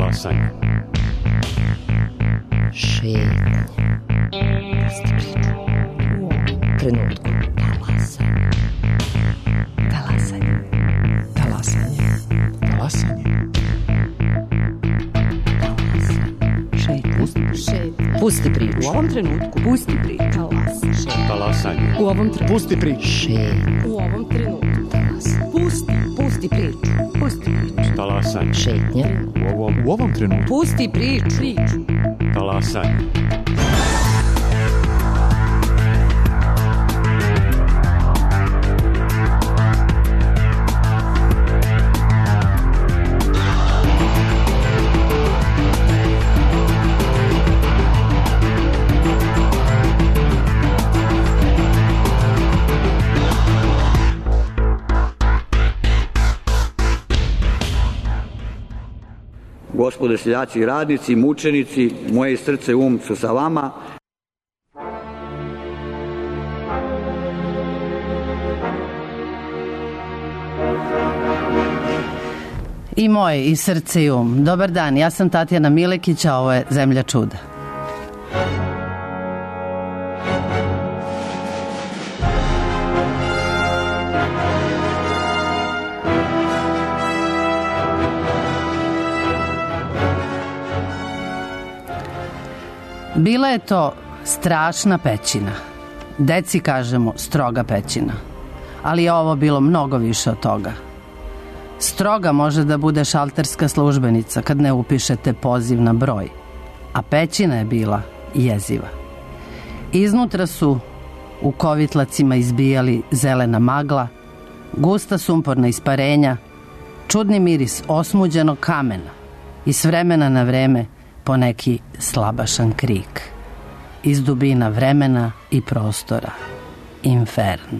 Talasanje. Šetnje. U ovom trenutku. Talasanje. Talasanje. Talasanje. Talasanje. Pusti priču. U ovom trenutku. Pusti priču. Talasanje. U ovom trenutku. Pusti priču. U ovom trenutku. Pusti priču. Pusti priču. Talasanje. Šetnja. U ovom trenutku. Pusti priču. Talasanje. Gospode seljaci i radnici, mučenici, moje srce i um su sa vama. I moje, i srce i um. Dobar dan, ja sam Tatjana Milekić, a ovo je Zemlja čuda. Bila je to strašna pećina. Deci kažemo stroga pećina. Ali je ovo bilo mnogo više od toga. Stroga može da bude šalterska službenica kad ne upišete poziv na broj. A pećina je bila jeziva. Iznutra su u kovitlacima izbijali zelena magla, gusta sumporna isparenja, čudni miris osmuđenog kamena i s vremena na vreme poneki slabašan krik. Iz dubina vremena i prostora. Inferno.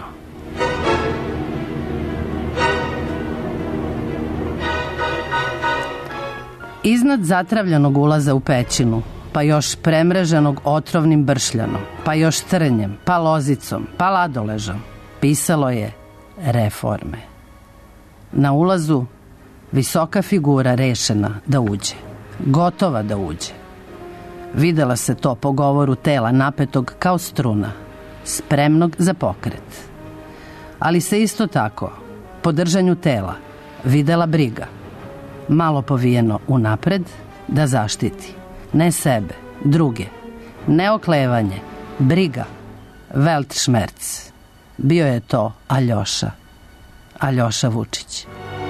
Iznad zatravljanog ulaza u pećinu, pa još premreženog otrovnim bršljanom, pa još trnjem, pa lozicom, pa ladoležom, pisalo je reforme. Na ulazu visoka figura rešena da uđe. Gotova da uđe. Videla se to po govoru tela napetog kao struna, spremnog za pokret. Ali se isto tako, po držanju tela, videla briga, malo povijeno unapred da zaštiti, ne sebe, druge, ne oklevanje, briga, Weltschmerz. Bio je to Aljoša Vučić.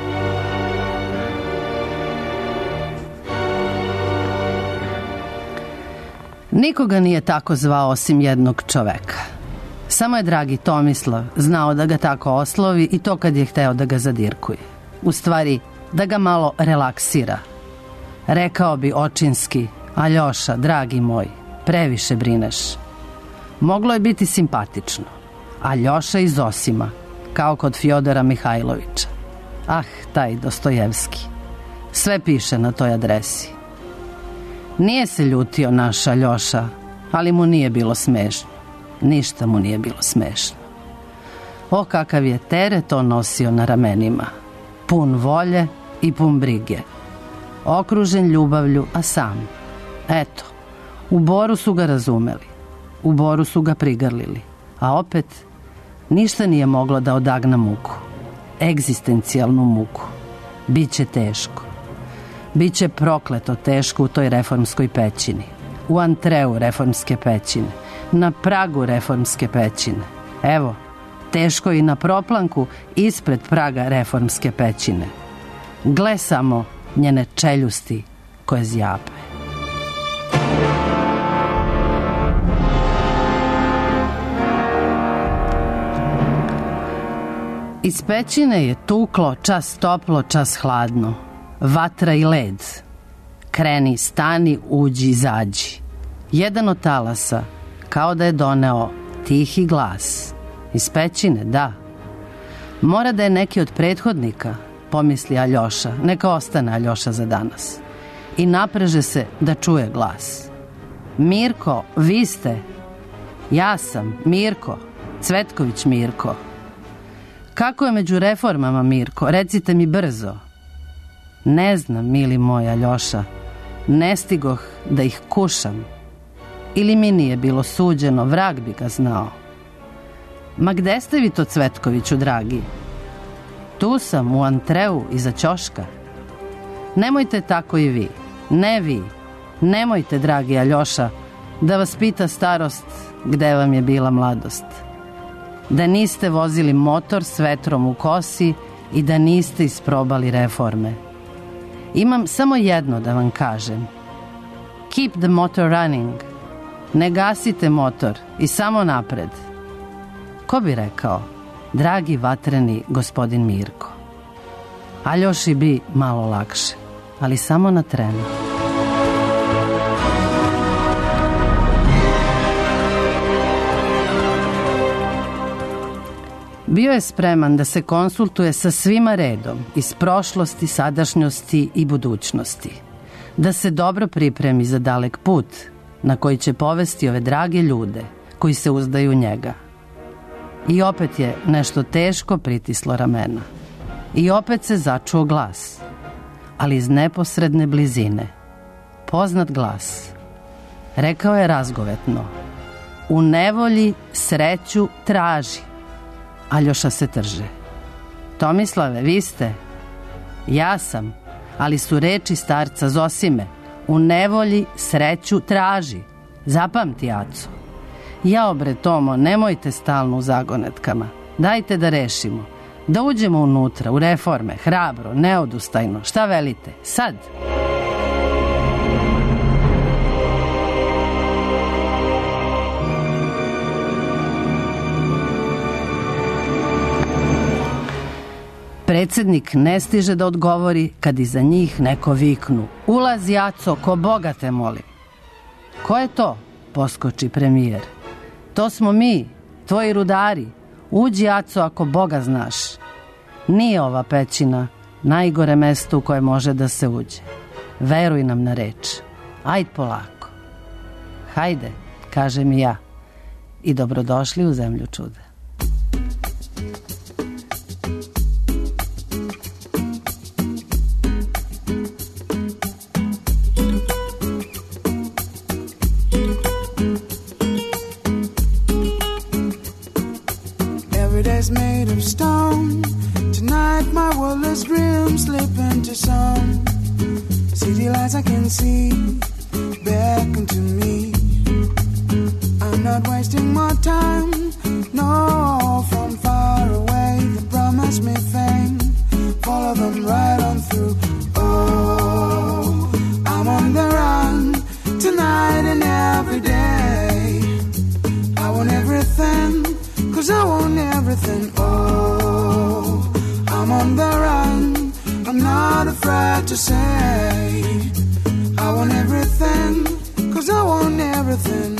Nikoga nije tako zvao osim jednog čoveka. Samo je dragi Tomislav znao da ga tako oslovi i to kad je hteo da ga zadirkuje. U stvari, da ga malo relaksira. Rekao bi očinski: Aljoša, dragi moj, previše brineš. Moglo je biti simpatično. Aljoša iz Osima, kao kod Fjodora Mihajlovića. Ah, taj Dostojevski. Sve piše na toj adresi. Nije se ljutio naš Aljoša, ali mu nije bilo smešno. Ništa mu nije bilo smešno. O, kakav je teret on nosio na ramenima. Pun volje i pun brige. Okružen ljubavlju, a sam. Eto, u Boru su ga razumeli. U Boru su ga prigrlili. A opet, ništa nije moglo da odagna muku. Egzistencijalnu muku. Biće teško. Biće prokleto teško u toj reformskoj pećini. U antreu reformske pećine. Na pragu reformske pećine. Evo, teško i na proplanku ispred praga reformske pećine. Gle samo njene čeljusti koje zjape. Iz pećine je tuklo, čas toplo, čas hladno. Vatra i led. Kreni, stani, uđi, izađi. Jedan od talasa, kao da je doneo tihi glas. Iz pećine, da. Mora da je neki od prethodnika, pomisli Aljoša, neka ostane Aljoša za danas. I napreže se da čuje glas. Mirko, vi ste? Ja sam, Mirko, Cvetković Mirko. Kako je među reformama, Mirko? Recite mi brzo. Ne znam, mili moj Aljoša, ne stigoh da ih kušam. Ili mi nije bilo suđeno, vrag bi ga znao. Ma gde ste vi to, Cvetkoviću, dragi? Tu sam, u antreu, iza ćoška. Nemojte tako i vi. Ne vi. Nemojte, dragi Aljoša, da vas pita starost gde vam je bila mladost. Da niste vozili motor s vetrom u kosi i da niste isprobali reforme. Imam samo jedno da vam kažem. Keep the motor running. Ne gasite motor i samo napred. Ko bi rekao, dragi vatreni gospodin Mirko? Aljoši bi malo lakše, ali samo na trenu. Bio je spreman da se konsultuje sa svima redom, iz prošlosti, sadašnjosti i budućnosti. Da se dobro pripremi za dalek put na koji će povesti ove drage ljude koji se uzdaju u njega. I opet je nešto teško pritislo ramena. I opet se začuo glas, ali iz neposredne blizine. Poznat glas. Rekao je razgovetno: u nevolji sreću traži. Aljoša se trže. Tomislave, vi ste? Ja sam, ali su reči starca Zosime: u nevolji sreću traži. Zapamti, Aco. Jao bre, Tomo, nemojte stalno u zagonetkama. Dajte da rešimo. Da uđemo unutra, u reforme, hrabro, neodustajno. Šta velite? Sad? Predsednik ne stiže da odgovori kad iza njih neko viknu: ulazi, Aco, ko Boga te moli. Ko je to? Poskoči premijer. To smo mi, tvoji rudari. Uđi, Aco, ako Boga znaš. Nije ova pećina najgore mesto u koje može da se uđe. Veruj nam na reč. Ajd polako. Hajde, kažem i ja. I dobrodošli u zemlju čuda. Made of stone. Tonight my worldless dreams slip into song. City lights I can see beckon to me. I'm not wasting more time. No, from far away they promise me fame. Follow them right on through. Oh, I'm on the run tonight and every day. I want everything, 'cause I want everything. Oh, I'm on the run. I'm not afraid to say I want everything, 'cause I want everything.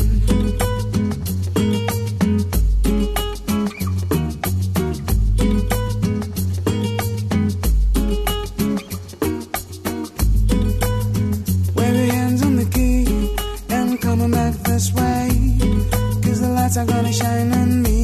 Wave your hands on the key and coming back this way, 'cause the lights are gonna shine on me.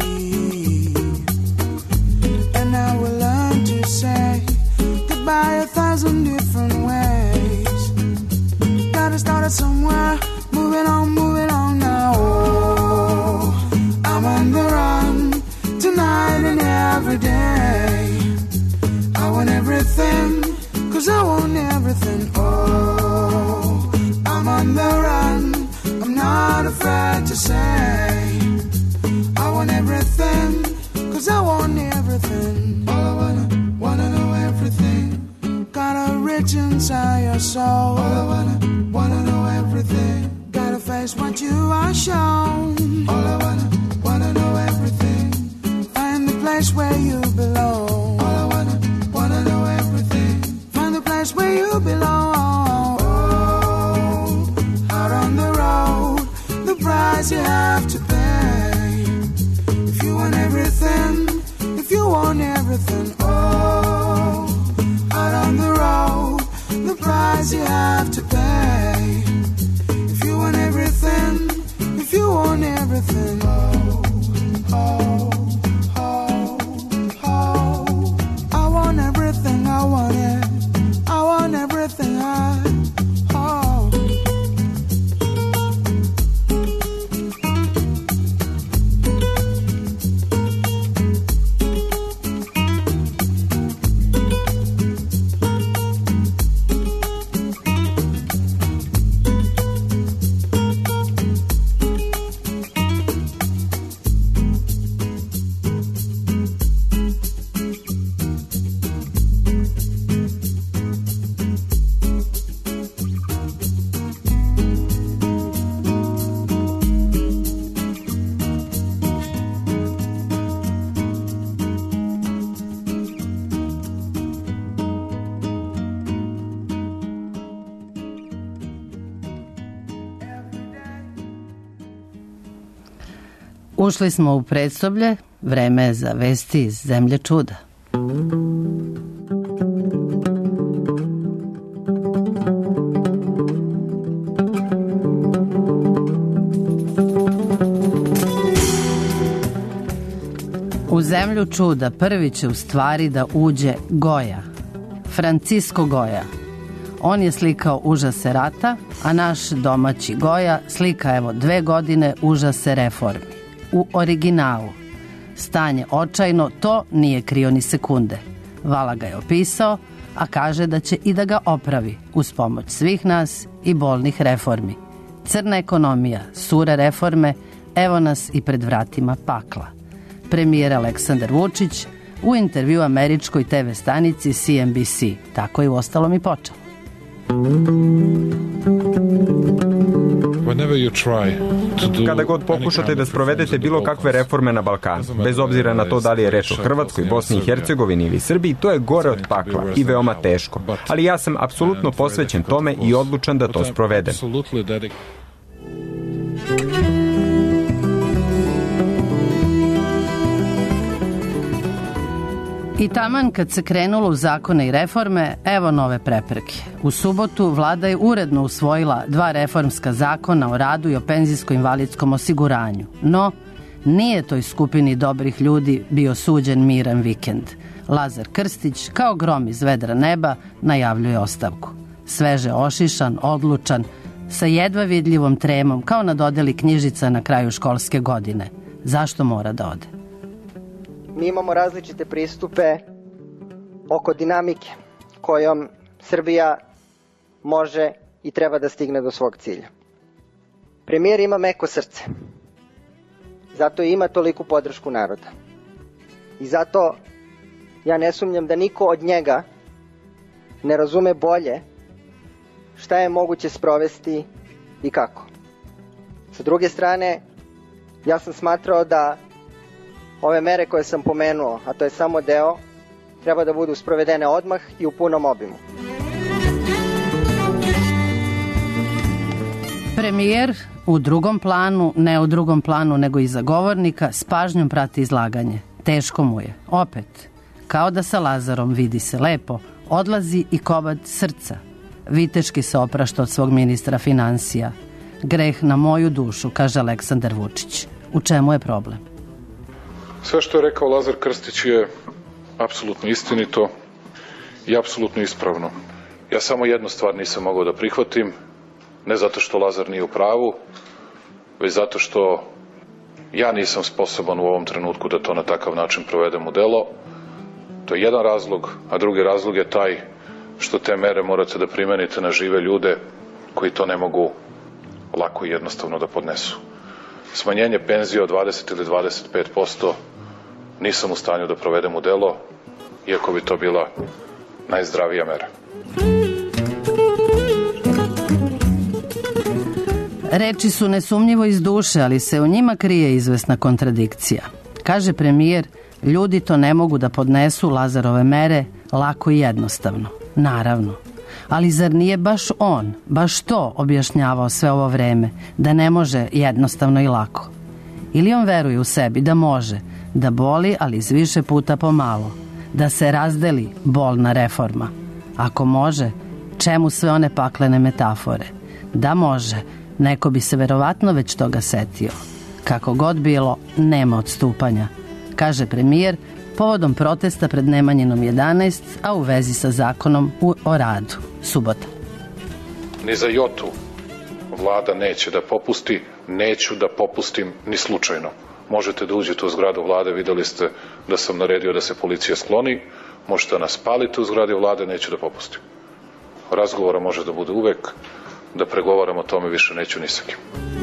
By 1,000 different ways. Gotta start it somewhere. Moving on now. Oh, I'm on the run tonight and every day. I want everything, 'cause I want everything. Oh, I'm on the run. I'm not afraid to say I want everything, 'cause I want everything. All I wanna know everything. Got a rich inside your soul. All I wanna know everything. Gotta face what you are shown. All I wanna know everything. Find the place where you belong. All I wanna know everything. Find the place where you belong. Oh, out on the road, the price you have to pay. If you want everything, if you want everything. Oh, out on the road, the price you have to pay. If you want everything, if you want everything. Oh, oh, oh, Ušli smo u predsoblje, vreme je za vesti iz zemlje čuda. U zemlju čuda prvi će u stvari da uđe Goja, Francisco Goja. On je slikao užase rata, a naš domaći Goja slika evo 2 godine užase reformi. U originalu. Stanje očajno, to nije krio ni sekunde. Vala ga je opisao, a kaže da će i da ga opravi uz pomoć svih nas i bolnih reformi. Crna ekonomija, sure reforme, evo nas i pred vratima pakla. Premijer Aleksandar Vučić u intervju američkoj TV stanici CNBC. Tako je uostalom i počelo. Kada god pokušate da sprovedete bilo kakve reforme na Balkanu, bez obzira na to da li je reč o Hrvatskoj, Bosni i Hercegovini ili Srbiji, to je gore od pakla i veoma teško. Ali ja sam apsolutno posvećen tome i odlučan da to sprovedem. I taman kad se krenulo u zakone i reforme, evo nove prepreke. U subotu vlada je uredno usvojila 2 reformska zakona o radu i o penzijsko-invalidskom osiguranju. No, nije toj skupini dobrih ljudi bio suđen miran vikend. Lazar Krstić, kao grom iz vedra neba, najavljuje ostavku. Sveže ošišan, odlučan, sa jedva vidljivom tremom, kao na dodeli knjižica na kraju školske godine. Zašto mora da ode? Mi imamo različite pristupe oko dinamike kojom Srbija može i treba da stigne do svog cilja. Premijer ima meko srce, zato i ima toliku podršku naroda. I zato ja ne sumnjam da niko od njega ne razume bolje šta je moguće sprovesti i kako. Sa druge strane, ja sam smatrao da ove mere koje sam pomenuo, a to je samo deo, treba da budu sprovedene odmah i u punom obimu. Premijer u drugom planu, ne u drugom planu nego iza govornika, s pažnjom prati izlaganje. Teško mu je. Opet, kao da sa Lazarom vidi se lepo, odlazi i komad srca. Viteški se oprašta od svog ministra finansija. Greh na moju dušu, kaže Aleksandar Vučić. U čemu je problem? Sve što je rekao Lazar Krstić je apsolutno istinito i apsolutno ispravno. Ja samo jednu stvar nisam mogao da prihvatim, ne zato što Lazar nije u pravu, već zato što ja nisam sposoban u ovom trenutku da to na takav način provedem u delo. To je jedan razlog, a drugi razlog je taj što te mere morate da primenite na žive ljude koji to ne mogu lako i jednostavno da podnesu. Smanjenje penzije od 20 ili 25% nisam u stanju da provedem u delo, iako bi to bila najzdravija mera. Reči su nesumnjivo iz duše, ali se u njima krije izvesna kontradikcija. Kaže premijer, ljudi to ne mogu da podnesu Lazarove mere lako i jednostavno. Naravno. Ali zar nije baš on, baš to objašnjavao sve ovo vreme, da ne može jednostavno i lako? Ili on veruje u sebi da može, da boli, ali iz više puta pomalo, da se razdeli bolna reforma? Ako može, čemu sve one paklene metafore? Da može, neko bi se verovatno već toga setio. Kako god bilo, nema odstupanja, kaže premijer povodom protesta pred Nemanjinom 11, a u vezi sa zakonom o radu. Subota. Ni za jotu vlada neće da popusti, neću da popustim ni slučajno. Možete da uđete u zgradu vlade, videli ste da sam naredio da se policija skloni, možete da nas palite u zgradi vlade, neću da popustim. Razgovora može da bude uvek, da pregovaram o tome više neću ni sa kim.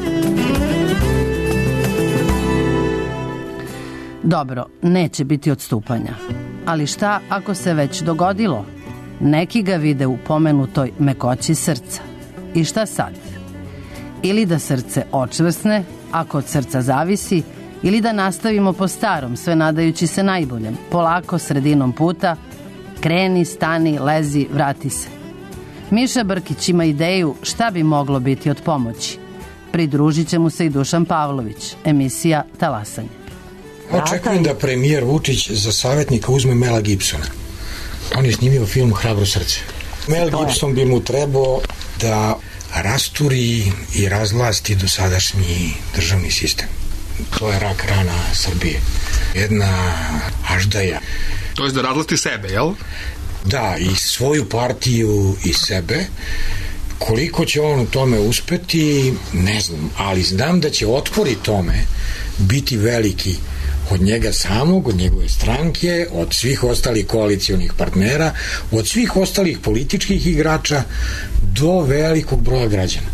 Dobro, neće biti odstupanja. Ali šta ako se već dogodilo? Neki ga vide u pomenutoj mekoći srca. I šta sad? Ili da srce očvrsne, ako od srca zavisi, ili da nastavimo po starom, sve nadajući se najboljem, polako sredinom puta, kreni, stani, lezi, vrati se. Miša Brkić ima ideju šta bi moglo biti od pomoći. Pridružit će mu se i Dušan Pavlović, emisija Talasanje. Očekujem da premijer Vučić za savjetnika uzme Mela Gibsona. On je snimio film Hrabro srce. Mel Gibson bi mu trebao da rasturi i razvlasti dosadašnji državni sistem. To je rak rana Srbije. Jedna aždaja. To je da razvlasti sebe, jel? Da, i svoju partiju i sebe. Koliko će on u tome uspeti, ne znam, ali znam da će otpori tome biti veliki od njega samog, od njegove stranke, od svih ostalih koalicionih partnera, od svih ostalih političkih igrača do velikog broja građana.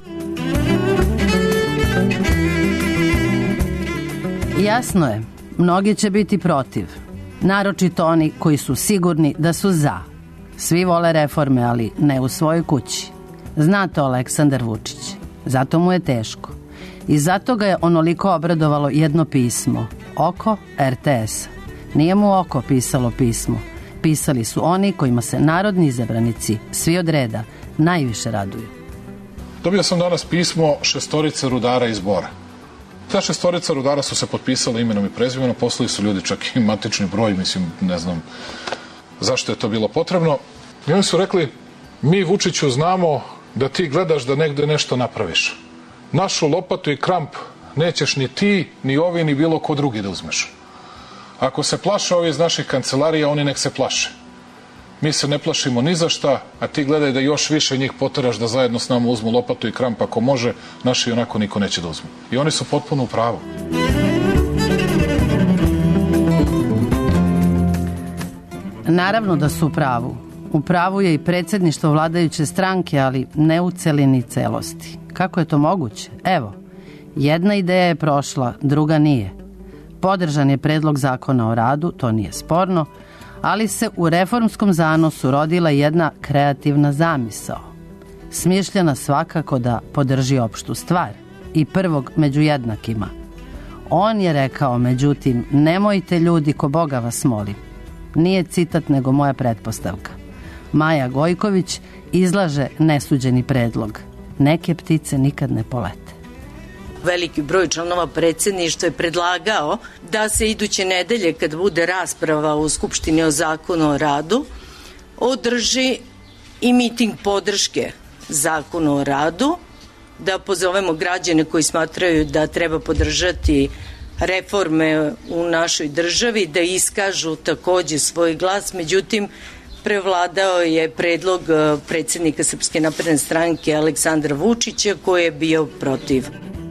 Jasno je, mnogi će biti protiv, naročito oni koji su sigurni da su za. Svi vole reforme, ali ne u svojoj kući. Zna to Aleksandar Vučić, zato mu je teško. I zato ga je onoliko obradovalo jedno pismo, Oko RTS. Nije mu Oko pisalo pismo, pisali su oni kojima se narodni izabranici, svi od reda, najviše raduju. Dobio sam danas pismo 6 rudara iz Bora. Ta 6 rudara su se potpisali imenom i prezimenom, poslali su ljudi čak i matični broj, mislim, ne znam zašto je to bilo potrebno. I oni su rekli, mi Vučiću znamo da ti gledaš da negde nešto napraviš. Našu lopatu i kramp nećeš ni ti, ni ovi, ni bilo ko drugi da uzmeš. Ako se plaše ovi iz naših kancelarija, oni nek se plaše. Mi se ne plašimo ni za šta, a ti gledaj da još više njih poteraš da zajedno s nama uzmu lopatu i kramp. Ako može, naši onako niko neće da uzmu. I oni su potpuno u pravu. Naravno da su u pravu. U pravu je i predsjedništvo vladajuće stranke, ali ne u celini celosti. Kako je to moguće? Evo, jedna ideja je prošla, druga nije. Podržan je predlog zakona o radu, to nije sporno, ali se u reformskom zanosu rodila jedna kreativna zamisao. Smišljena svakako da podrži opštu stvar i prvog među jednakima. On je rekao, međutim, nemojte ljudi, ko Boga vas molim. Nije citat, nego moja pretpostavka. Maja Gojković izlaže nesuđeni predlog. Neke ptice nikad ne polete. Veliki broj članova predsjedništva je predlagao da se iduće nedelje, kad bude rasprava u Skupštini o zakonu o radu, održi i miting podrške zakonu o radu, da pozovemo građane koji smatraju da treba podržati reforme u našoj državi, da iskažu takođe svoj glas. Međutim, prevladao je predlog predsjednika Srpske napredne stranke Aleksandra Vučića, koji je bio protiv.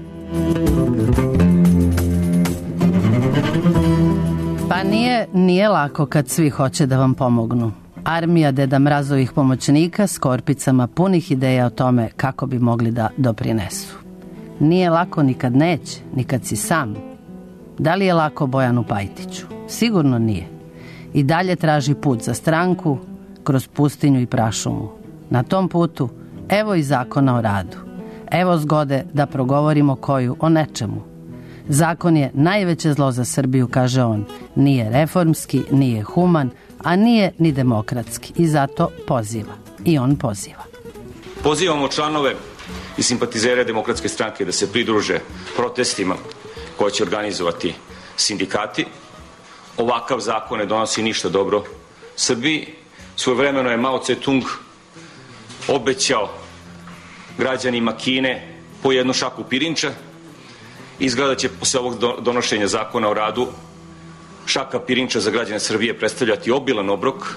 Pa nije lako kad svi hoće da vam pomognu. Armija Deda Mrazovih pomoćnika s korpicama punih ideja o tome kako bi mogli da doprinesu. Nije lako ni kad neće, ni kad si sam. Da li je lako Bojanu Pajtiću? Sigurno nije. I dalje traži put za stranku kroz pustinju i prašumu. Na tom putu evo i zakona o radu. Evo zgode da progovorimo koju o nečemu. Zakon je najveće zlo za Srbiju, kaže on. Nije reformski, nije human, a nije ni demokratski. I zato poziva. I on poziva. Pozivamo članove i simpatizere Demokratske stranke da se pridruže protestima koje će organizovati sindikati. Ovakav zakon ne donosi ništa dobro Srbiji. Svojevremeno je Mao Tse-tung obećao građanima Kine po jednu šaku pirinča. Izgleda će posle ovog donošenja zakona o radu šaka pirinča za građane Srbije predstavljati obilan obrok.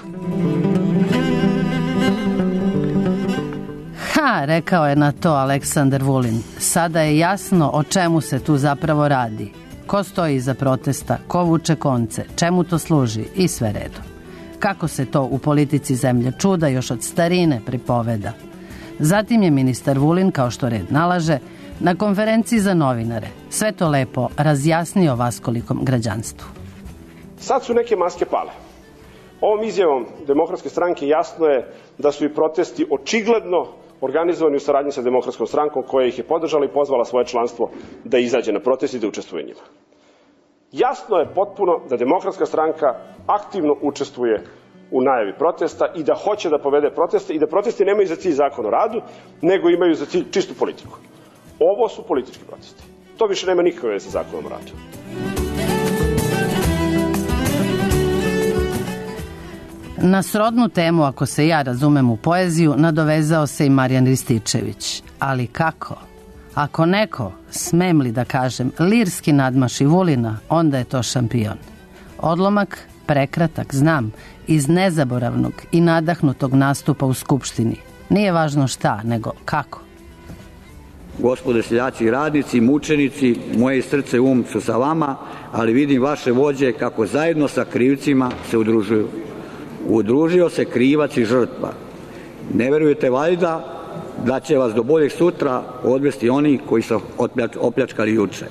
Rekao je na to Aleksandar Vulin. Sada je jasno o čemu se tu zapravo radi. Ko stoji iza protesta, ko vuče konce, čemu to služi i sve redom. Kako se to u politici zemlje čuda još od starine pripoveda. Zatim je ministar Vulin, kao što red nalaže, na konferenciji za novinare sve to lepo razjasnio vaskolikom građanstvu. Sad su neke maske pale. Ovom izjavom Demokratske stranke jasno je da su i protesti očigledno organizovani u saradnji sa Demokratskom strankom, koja ih je podržala i pozvala svoje članstvo da izađe na protest i da učestvuje u njima. Jasno je potpuno da Demokratska stranka aktivno učestvuje u najavi protesta i da hoće da povede proteste i da protesti nemaju za cilj zakon o radu, nego imaju za cilj čistu politiku. Ovo su politički protesti. To više nema nikakve veze sa zakonom o radu. Na srodnu temu, ako se ja razumem u poeziju, nadovezao se i Marijan Rističević. Ali kako? Ako neko, smem li da kažem, lirski nadmaši Vulina, onda je to šampion. Odlomak, prekratak, znam, iz nezaboravnog i nadahnutog nastupa u Skupštini. Nije važno šta, nego kako. Gospode seljaci i radnici, mučenici, moje srce i um su sa vama, ali vidim vaše vođe kako zajedno sa krivcima se udružuju. Udružio se krivac i žrtva. Ne verujete valjda da će vas do boljeg sutra odvesti oni koji su opljačkali juče.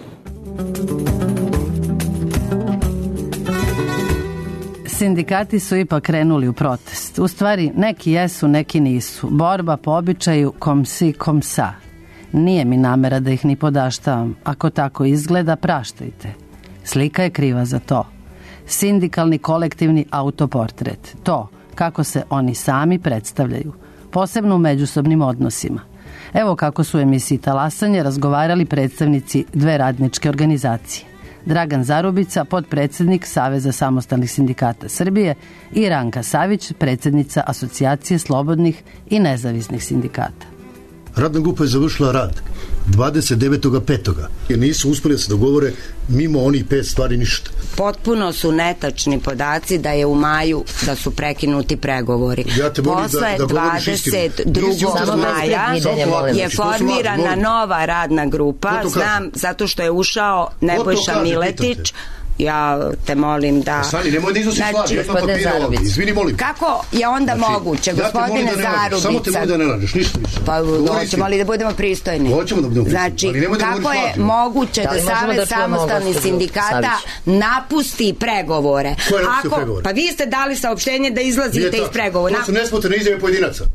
Sindikati su ipak krenuli u protest. U stvari, neki jesu, neki nisu. Borba po običaju kom si, kom sa. Nije mi namera da ih ni podaštavam. Ako tako izgleda, praštajte. Slika je kriva za to. Sindikalni kolektivni autoportret. To, kako se oni sami predstavljaju. Posebno u međusobnim odnosima. Evo kako su u emisiji Talasanje razgovarali predstavnici dve radničke organizacije. Dragan Zarubica, potpredsednik Saveza samostalnih sindikata Srbije, i Ranka Savić, predsednica Asocijacije slobodnih i nezavisnih sindikata. Radna grupa je završila rad 29.5. jer nisu uspeli da se dogovore mimo onih 5 stvari ništa. Potpuno su netačni podaci da je u maju da su prekinuti pregovori. Posle 22. maja je formirana nova radna grupa, znam, zato što je ušao Nebojša Miletić. Ja te molim da... Sani, nemoj da iznosiš laži, ja sam papire ovdje. Izvini, molim. Kako je onda moguće, gospodine Zarubica? Samo te molim da ne lažeš, ništa više. Pa hoćemo li da budemo pristojni? Hoćemo da budemo pristojni. Znači, kako je moguće da Savez samostalnih sindikata napusti pregovore? Ko je napustio pregovore? Pa vi ste dali saopštenje da izlazite iz pregovora. To su nesmotrene izjave pojedinaca.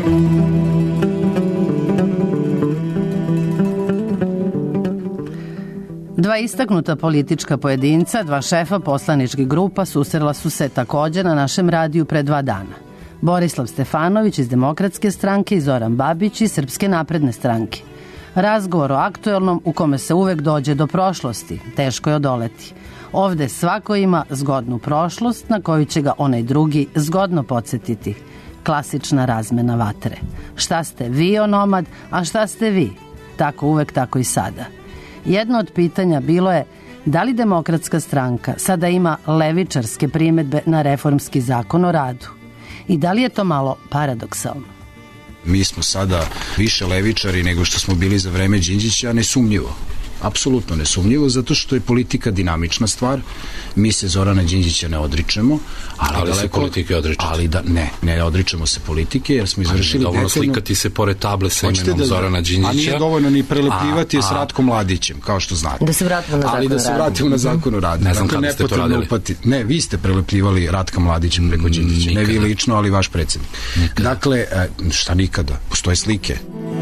Dva istaknuta politička pojedinca, dva šefa poslaničkih grupa susrela su se također na našem radiju pre 2 dana. Borislav Stefanović iz Demokratske stranke i Zoran Babić iz Srpske napredne stranke. Razgovor o aktuelnom u kome se uvek dođe do prošlosti, teško je odoleti. Ovde svako ima zgodnu prošlost na koju će ga onaj drugi zgodno podsjetiti. Klasična razmena vatre. Šta ste vi onomad, a šta ste vi? Tako uvek, tako i sada. Jedno od pitanja bilo je da li Demokratska stranka sada ima levičarske primedbe na reformski zakon o radu i da li je to malo paradoksalno. Mi smo sada više levičari nego što smo bili za vreme Đinđića, nesumnjivo. Apsolutno nesumnjivo, zato što je politika dinamična stvar. Mi se Zorana Đinđića ne odričemo, ali se politike odričemo. Ali ne odričemo se politike, jer smo izvršili dovoljno slikati se pored table sa imenom Zorana Đinđića. A nije dovoljno ni prelepljivati je s Ratkom Mladićem, kao što znate. Da se vratimo na zakon o radu. Ali da se vratimo na zakon o radu. Ne znam kada ste to radili. Ne, vi ste prelepljivali Ratka Mladića preko Đinđića. Ne vi lično, ali vaš predsjednik. Dakle, šta nikada? Postoje slike.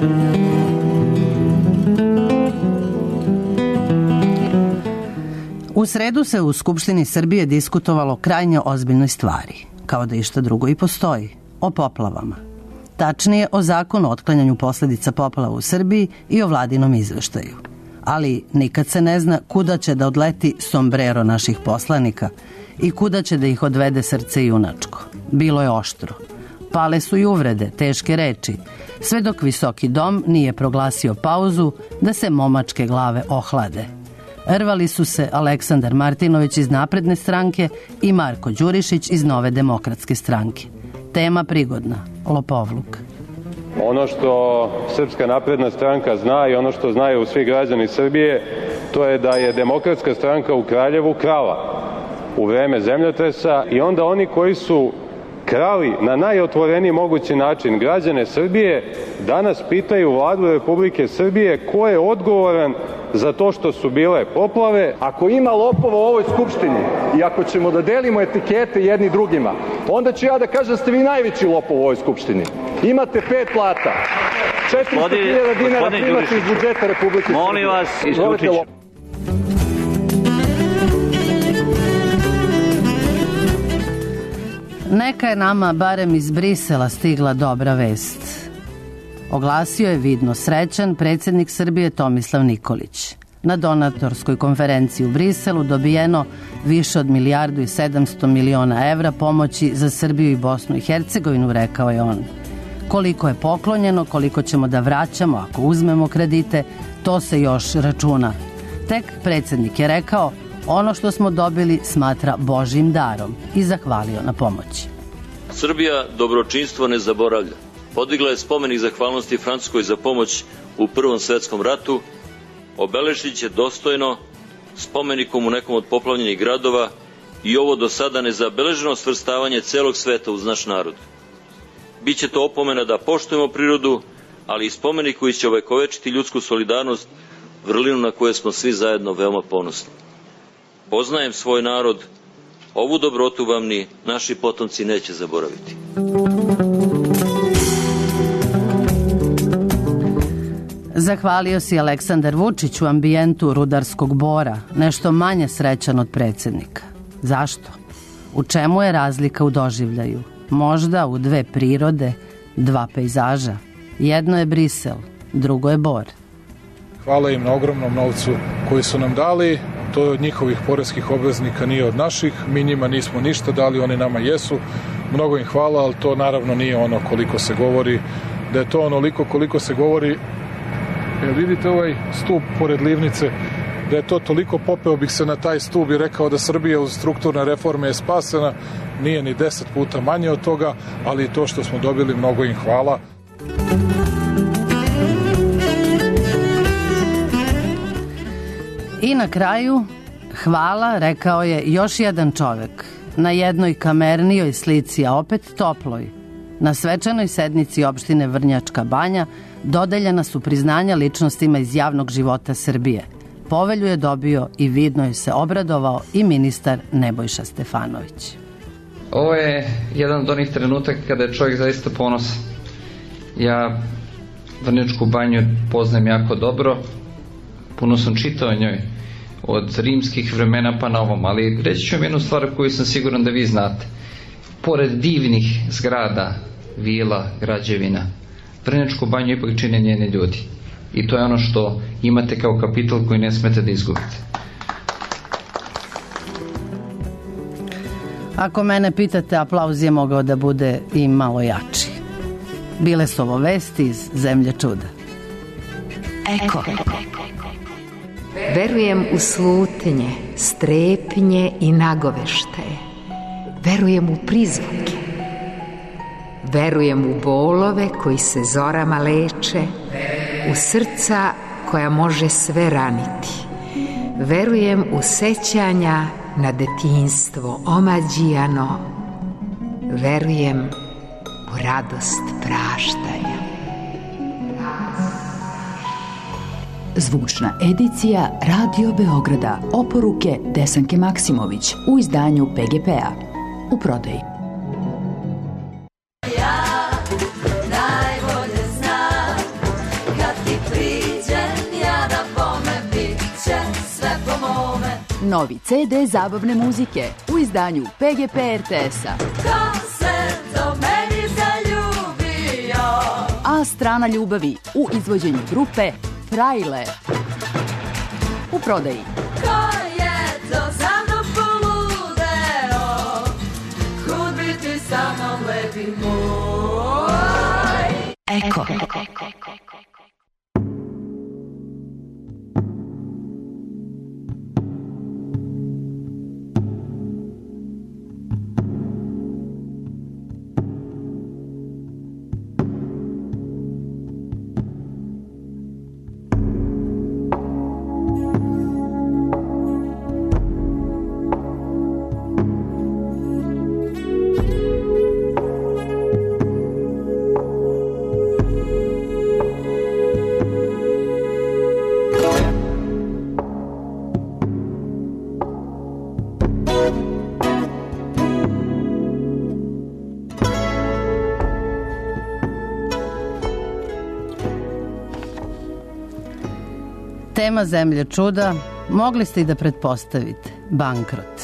U sredu se u Skupštini Srbije diskutovalo krajnje ozbiljnoj stvari, kao da išta drugo i postoji, o poplavama. Tačnije o zakonu o otklanjanju posledica poplava u Srbiji i o vladinom izveštaju. Ali nikad se ne zna kuda će da odleti sombrero naših poslanika i kuda će da ih odvede srce junačko. Bilo je oštro. Pale su i uvrede, teške reči, sve dok Visoki dom nije proglasio pauzu da se momačke glave ohlade. Rvali su se Aleksandar Martinović iz Napredne stranke i Marko Đurišić iz Nove demokratske stranke. Tema prigodna, lopovluk. Ono što Srpska napredna stranka zna i ono što znaju svi građani Srbije, to je da je Demokratska stranka u Kraljevu krala u vreme zemljotresa i onda oni koji su krali na najotvoreniji mogući način građane Srbije danas pitaju Vladu Republike Srbije ko je odgovoran za to što su bile poplave. Ako ima lopova u ovoj skupštini i ako ćemo da delimo etikete jedni drugima, onda ću ja da kažem da ste vi najveći lopov u ovoj skupštini. Imate 5 plata, 400.000 dinara primate iz budžeta Republike Srbije. Molim vas, isključit. Neka je nama barem iz Brisela stigla dobra vest. Oglasio je vidno srećan predsjednik Srbije Tomislav Nikolić. Na donatorskoj konferenciji u Briselu dobijeno više od 1.700 miliona evra pomoći za Srbiju i Bosnu i Hercegovinu, rekao je on. Koliko je poklonjeno, koliko ćemo da vraćamo ako uzmemo kredite, to se još računa. Tek predsjednik je rekao, ono što smo dobili smatra Božjim darom i zahvalio na pomoći. Srbija dobročinstvo ne zaboravlja. Podigla je spomenik zahvalnosti Francuskoj za pomoć u Prvom svetskom ratu, obeležit će dostojno spomenikom u nekom od poplavljenih gradova i ovo do sada nezabeleženo svrstavanje celog sveta uz naš narod. Biće to opomena da poštujemo prirodu, ali i spomenik koji će ovekovečiti ljudsku solidarnost, vrlinu na koje smo svi zajedno veoma ponosni. Poznajem svoj narod, ovu dobrotu vam ni naši potomci neće zaboraviti. Zahvalio si Aleksandar Vučić u ambijentu rudarskog Bora, nešto manje srećan od predsjednika. Zašto? U čemu je razlika u doživljaju? Možda u dve prirode, dva pejzaža. Jedno je Brisel, drugo je Bor. Hvala im na ogromnom novcu koji su nam dali. To je od njihovih poreskih obveznika, nije od naših. Mi njima nismo ništa dali, oni nama jesu. Mnogo im hvala, ali to naravno nije ono koliko se govori. Da je to onoliko koliko se govori. Vidite ovaj stup pored livnice, da je to toliko, popeo bih se na taj stup i rekao da Srbija uz strukturne reforme je spasena. Nije ni 10 puta manje od toga, ali to što smo dobili, mnogo im hvala. I na kraju, hvala, rekao je još jedan čovek. Na jednoj kamernijoj slici, a opet toploj. Na svečanoj sednici opštine Vrnjačka Banja dodeljena su priznanja ličnostima iz javnog života Srbije. Povelju je dobio i vidno je se obradovao i ministar Nebojša Stefanović. Ovo je jedan od onih trenutaka kada je čovjek zaista ponosan. Ja Vrnjačku Banju poznajem jako dobro, puno sam čitao o njoj, od rimskih vremena pa na ovom, ali reći ću vam jednu stvar koju sam siguran da vi znate. Pored divnih zgrada, vila, građevina, Vrnjačku Banju ipak čine njeni ljudi. I to je ono što imate kao kapital koji ne smete da izgubite. Ako mene pitate, aplauz je mogao da bude i malo jači. Bile su ovo vesti iz Zemlje čuda. Eko. Verujem u slutnje, strepnje i nagoveštaje. Verujem u prizvuke. Verujem u bolove koji se zorama leče, u srca koja može sve raniti. Verujem u sećanja na detinjstvo omađijano. Verujem u radost praštanja. Zvučna edicija Radio Beograda. Oporuke Desanke Maksimović u izdanju PGP-a. U prodaji. Novi CD zabavne muzike u izdanju PGP RTS-a. Ko se do meni zaljubio? A strana ljubavi u izvođenju grupe Frajle. U prodaji. Ko je to za mnom poludeo? Kud biti sa mnom lepi moj? Eko. Tema Zemlje čuda, mogli ste i da pretpostavite, bankrot.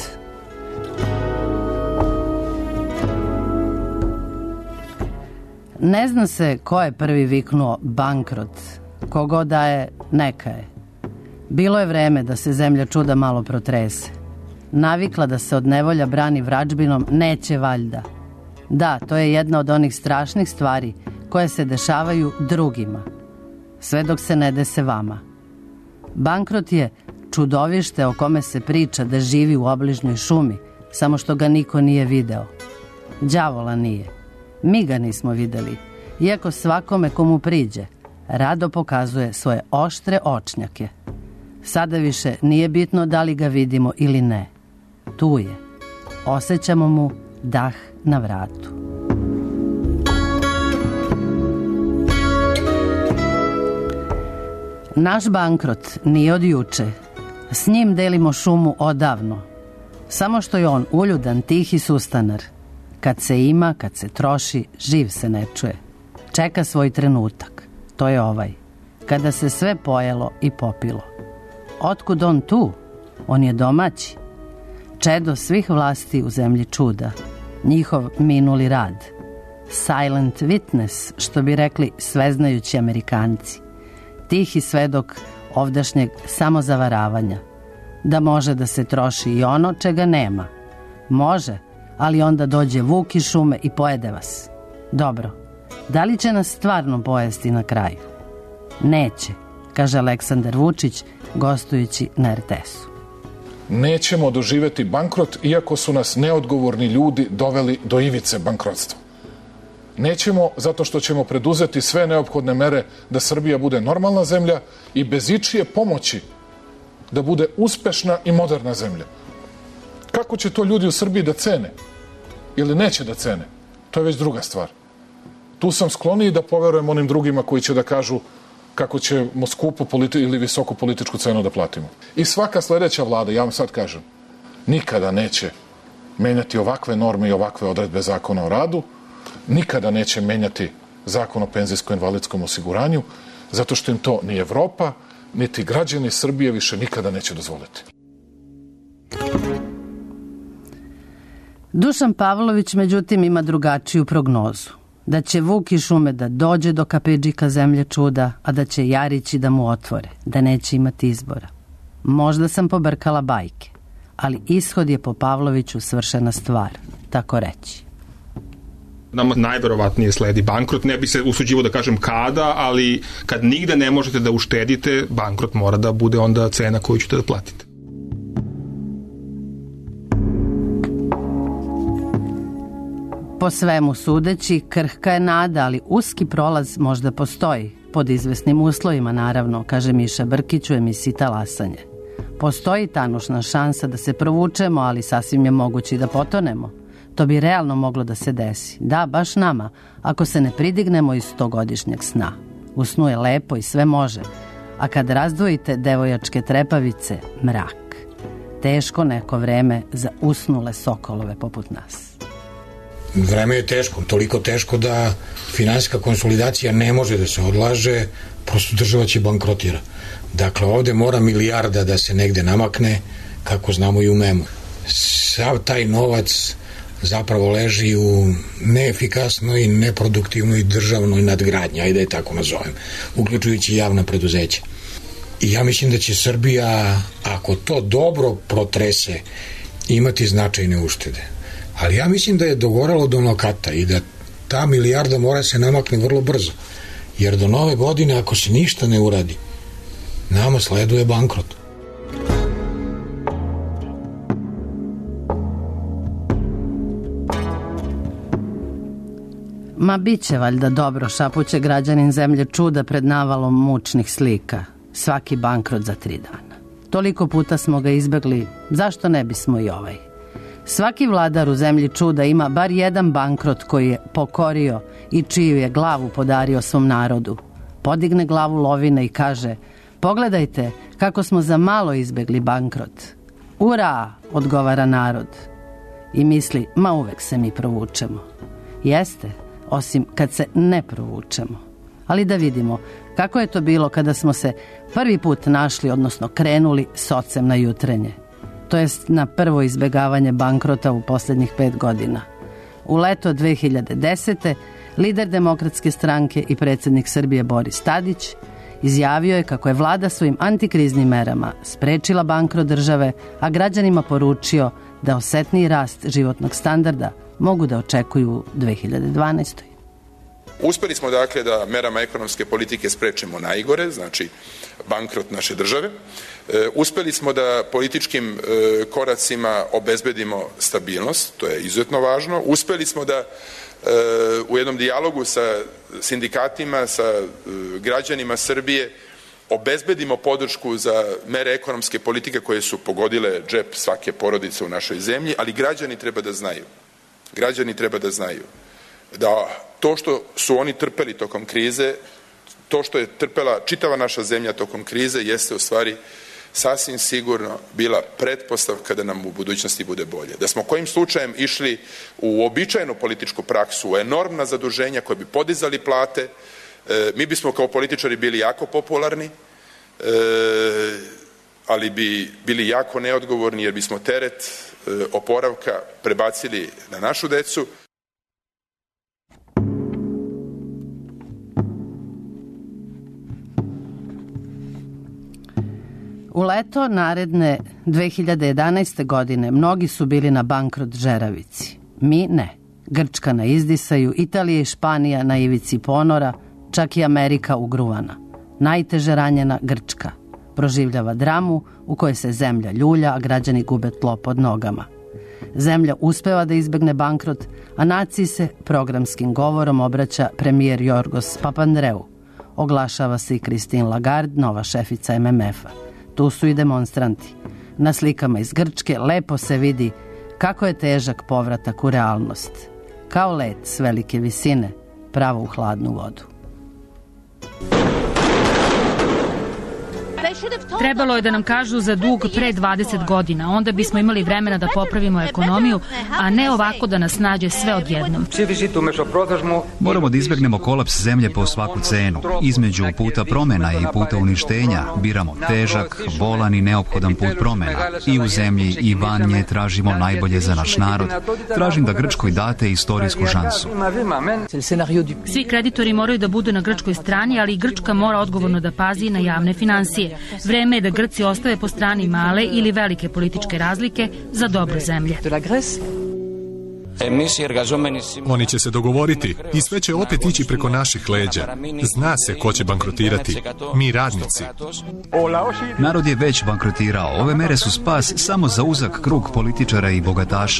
Ne zna se ko je prvi viknuo bankrot, kogo da je, neka je. Bilo je vreme da se zemlja čuda malo protrese. Navikla da se od nevolja brani vračbinom, neće valjda. Da, to je jedna od onih strašnih stvari koje se dešavaju drugima, sve dok se ne dese vama. Bankrot je čudovište o kome se priča da živi u obližnjoj šumi, samo što ga niko nije video. Đavola nije. Mi ga nismo videli, iako svakome komu priđe, rado pokazuje svoje oštre očnjake. Sada više nije bitno da li ga vidimo ili ne. Tu je. Osjećamo mu dah na vratu. Naš bankrot nije od juče. S njim delimo šumu odavno. Samo što je on uljudan, tih i sustanar. Kad se ima, kad se troši, živ se ne čuje. Čeka svoj trenutak. To je ovaj. Kada se sve pojelo i popilo. Otkud on tu? On je domaći. Čedo svih vlasti u zemlji čuda. Njihov minuli rad. Silent witness, što bi rekli sveznajući Amerikanci. Tihi svedok ovdašnjeg samozavaravanja. Da može da se troši i ono čega nema. Može, ali onda dođe vuk iz šume i pojede vas. Dobro, da li će nas stvarno pojesti na kraju? Neće, kaže Aleksandar Vučić, gostujući na RTS-u. Nećemo doživeti bankrot, iako su nas neodgovorni ljudi doveli do ivice bankrotstva. Nećemo zato što ćemo preduzeti sve neophodne mere da Srbija bude normalna zemlja i bez ičije pomoći da bude uspešna i moderna zemlja. Kako će to ljudi u Srbiji da cene? Ili neće da cene? To je već druga stvar. Tu sam skloniji da poverujem onim drugima koji će da kažu kako ćemo skupu ili visoku političku cenu da platimo. I svaka sledeća vlada, ja vam sad kažem, nikada neće menjati ovakve norme i ovakve odredbe Zakona o radu, nikada neće menjati Zakon o penzijsko-invalidskom osiguranju, zato što im to ni Evropa, niti građani Srbije više nikada neće dozvoliti. Dušan Pavlović, međutim, ima drugačiju prognozu. Da će vuk iz šume da dođe do kapidžika zemlje čuda, a da će Jarići da mu otvore, da neće imati izbora. Možda sam pobrkala bajke, ali ishod je po Pavloviću svršena stvar, tako reći. Nama najverovatnije sledi bankrot, ne bi se usuđivo da kažem kada, ali kad nigde ne možete da uštedite, bankrot mora da bude onda cena koju ćete da platite. Po svemu sudeći, krhka je nada, ali uski prolaz možda postoji, pod izvesnim uslovima naravno, kaže Miša Brkić u emisiji Talasanje. Postoji tanušna šansa da se provučemo, ali sasvim je moguće i da potonemo. To bi realno moglo da se desi. Da, baš nama, ako se ne pridignemo iz 100-godišnjeg sna. U snu je lepo i sve može, a kad razdvojite devojačke trepavice, mrak. Teško neko vreme za usnule sokolove poput nas. Vreme je teško, toliko teško da finansijska konsolidacija ne može da se odlaže, prosto država će bankrotira. Dakle, ovde mora milijarda da se negde namakne, kako znamo i umemo. Sav taj novac zapravo leži u neefikasnoj, neproduktivnoj državnoj nadgradnji, ajde je tako nazovem, uključujući javna preduzeća. I ja mislim da će Srbija, ako to dobro protrese, imati značajne uštede. Ali ja mislim da je dogoralo do nokata i da ta milijarda mora se namakne vrlo brzo. Jer do nove godine, ako se ništa ne uradi, nama sleduje bankrot. Ma bit će valjda dobro, šapuće građanin zemlje čuda pred navalom mučnih slika. Svaki bankrot za 3 dana. Toliko puta smo ga izbegli, zašto ne bismo i ovaj? Svaki vladar u zemlji čuda ima bar jedan bankrot koji je pokorio i čiju je glavu podario svom narodu. Podigne glavu lovine i kaže: pogledajte kako smo za malo izbegli bankrot. Ura, odgovara narod. I misli, ma uvek se mi provučemo. Jeste, osim kad se ne provučemo. Ali da vidimo kako je to bilo kada smo se prvi put našli, odnosno krenuli s ocem na jutrenje. To jest na prvo izbegavanje bankrota u posljednjih 5 godina. U leto 2010. lider Demokratske stranke i predsjednik Srbije Boris Tadić izjavio je kako je vlada svojim antikriznim merama sprečila bankrot države, a građanima poručio da osetniji rast životnog standarda mogu da očekuju u 2012. Uspeli smo dakle da merama ekonomske politike sprečimo najgore, znači bankrot naše države. Uspeli smo da političkim koracima obezbedimo stabilnost, to je izuzetno važno. Uspeli smo da u jednom dijalogu sa sindikatima, sa građanima Srbije obezbedimo podršku za mere ekonomske politike koje su pogodile džep svake porodice u našoj zemlji, ali građani treba da znaju da to što su oni trpeli tokom krize, to što je trpela čitava naša zemlja tokom krize, jeste u stvari sasvim sigurno bila pretpostavka da nam u budućnosti bude bolje. Da smo kojim slučajem išli u običajnu političku praksu, u enormna zaduženja koje bi podizali plate, mi bismo kao političari bili jako popularni, ali bi bili jako neodgovorni jer bismo teret oporavka prebacili na našu decu. U leto naredne 2011. godine mnogi su bili na bankrot žeravici. Mi ne. Grčka na izdisaju, Italija i Španija na ivici ponora, čak i Amerika ugruvana. Najteže ranjena Grčka proživljava dramu u kojoj se zemlja ljulja, a građani gube tlo pod nogama. Zemlja uspeva da izbegne bankrot, a naciji se programskim govorom obraća premijer Jorgos Papandreou. Oglašava se i Christine Lagarde, nova šefica MMF-a. Tu su i demonstranti. Na slikama iz Grčke lepo se vidi kako je težak povratak u realnost. Kao let s velike visine, pravo u hladnu vodu. Trebalo je da nam kažu za dug pre 20 godina, onda bismo imali vremena da popravimo ekonomiju, a ne ovako da nas nađe sve odjednom. Moramo da izbegnemo kolaps zemlje po svaku cenu. Između puta promena i puta uništenja biramo težak, bolan i neophodan put promena. I u zemlji i van nje tražimo najbolje za naš narod. Tražim da Grčkoj date istorijsku šansu. Svi kreditori moraju da budu na grčkoj strani, ali i Grčka mora odgovorno da pazi na javne finansije. Vreme je da Grci ostave po strani male ili velike političke razlike za dobro zemlje. Oni će se dogovoriti i sve će opet ići preko naših leđa. Zna se ko će bankrotirati. Mi radnici. Narod je već bankrotirao. Ove mere su spas samo za uzak krug političara i bogataša.